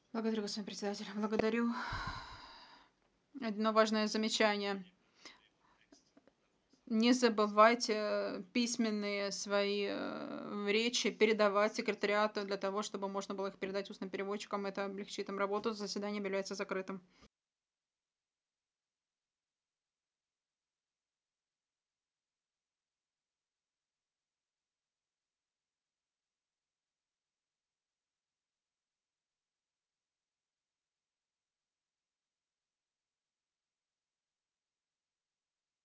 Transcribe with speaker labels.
Speaker 1: Благодарю, господин председатель. Благодарю. Одно важное замечание. Не забывайте письменные свои речи передавать секретариату для того, чтобы можно было их передать устным переводчикам. Это облегчит им работу. Заседание объявляется закрытым.